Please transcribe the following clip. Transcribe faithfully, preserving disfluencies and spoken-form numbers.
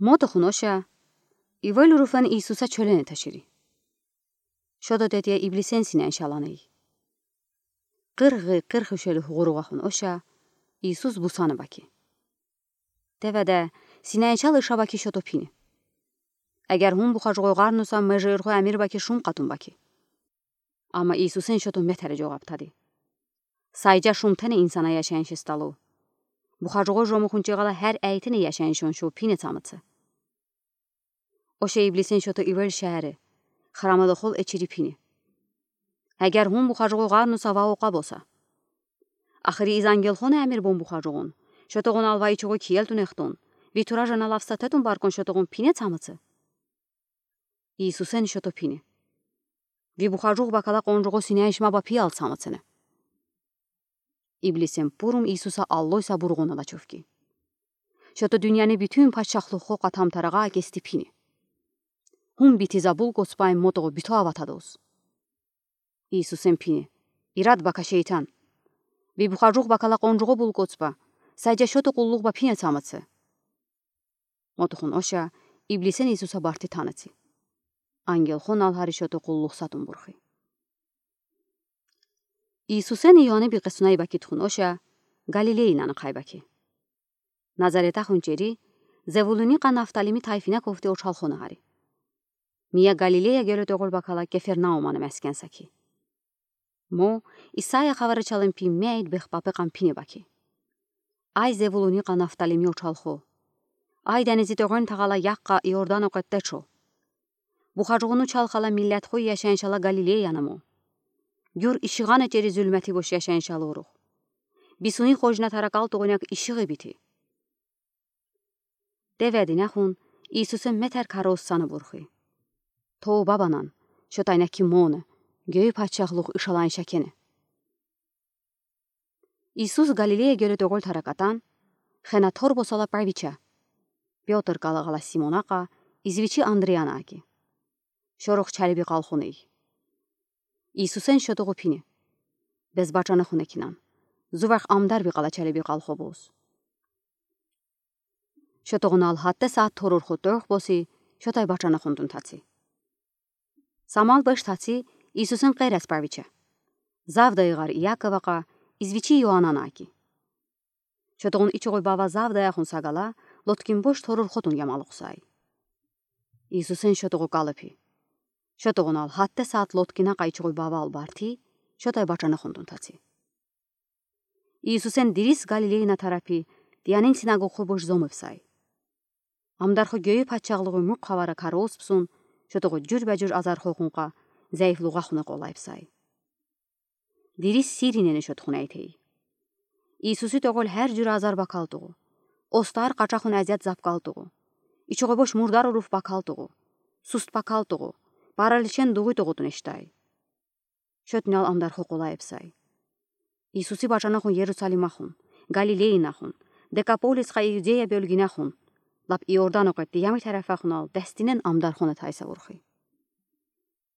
Մոտը խունոշա, իվոյլ ուրուվան Իսուսա չոլեն է թաշիրի. Շոդո դետիա իբլիսեն սինեն շալանեի. Qırğı qırxışeli huğuruğaxun oşa, İsus busanı baki. Devədə, sinəyinçal ışa baki şotopini. Əgər hun buxacıqoy qarnusa məcəyirxo əmir baki şum qatun baki. Amma İsusen şoto mətərə cavab tadı. Sayca şum təni insana yaşayan şistalu. Buxacıqoy jomuxunçıqala hər əytini yaşayan şon şo pini çamıtsı. Oşa iblisin şoto ivel şəhəri, xramadoxol eçiri pini. Əgər hun buxacıqoy qarnusa va oqa bosa. Axırı izangelxon əmir bon buxacıqon. Şotoğun alvayçıqoy kiyeltun exton. Viturajan alavstatətun barkon şotoğun pini çamıtsı. İsusen şoto pini. Vi buxacıq bakala qoncuğu sinəyişma ba pi al çamıtsını. İblisin purum İsusa alloysa burğuna da çöfki. Şoto dünyanı bütün paçaqlıqo qatamtarağa gesti pini. Hun bitiza bul qospayın motoğu bito avatadoz. İsusen pini. İrad baka şeytan. Vi buxacıq bakala qoncuğu bul qospa. Sadece şoto qulluq ba pini çamıtsı. Motoğun oşa İblisin İsusa barti tanıtı. Angelxon alhari şoto qulluq satun burxi. İsusen iyone bir qısnay baki txun oşa Galileyin anı qaybaki. Nazareta xunçeri Zevuluni qa Naftalimi tayfina kofti oçalxon hari. Miya Galileya göre doğul bakala Kefernaum anı məskən saki. Mo İsaya xavarı çalın pi meyd bexpapı qampini baki. Ay Zevuluni qa Naftalimi oçalxo. Ay dənizi doğun tağala yaqqa Iordan oqetteço. Buxacığunu çalxala millət xoy yaşayan şala Galileyanı mo. Gür işiğan eceri zülməti boş yaşayan şalı oruq. Bisuni xojna tarakal toğunak işığı biti. Devədi nəxun, İsusen mətər karos sanı burxi. Toğu babanan, şotayna kimonu, göyü paçaqlıq ışalan şəkeni. İsus Galileya göre doğul tarakatan, xena torbosala praviça. Piotr qalağala Simonaqa, izviçi Andriyanaki. Şoruq çəlibi qalxuney. İsusen şotoğu pini. Bez bacanı xunekinan. Zuvaq amdar bir qala çəlibi qalxoboz. Şotoğun al hatta saat torur xudduq bosi, şotay bacanı xundun tatsi. Samal baş tatsi, İsusen qeyres barviça. Zavdayıqar Iyakavaqa, izviçi Yoananaki. Şotoğun içoğu bava zavdaya xun sagala, lotkin boş torur xotun yamalıqsay. İsusen şotoğu qalıpi. Şotoğun al hatta saat lotkina qayçoğu bava al barti, şotay bacanı xundun tatsi. İsusen diris Galileyna tarapi, diyanin sinagogu boş zomıfsay. Amdarxı göyü paçaqlığı muq xavara karospsun, şotoğu cürbəcür azar xoğunqa, zəifluğa xunaq olayıpsay. Diris sirineni şotxun əytey. İsusi toğul hər cür azar bakaldığı, ostar qaçaxun əziyyət zapqaldığı, içoğu boş murdar uruf bakaldığı, sust bakaldığı, paraliçen duğu doğudun eştay. Şotnal amdarxı qolayıpsay. İsusi bacanaqun Yerusalimaqun, Galileyinaqun, Dekapolisqa Iudeya bölginaqun, lap Iordan oqetdi yami tərəfəxun al dəstinin amdarxuna taysa vurxi.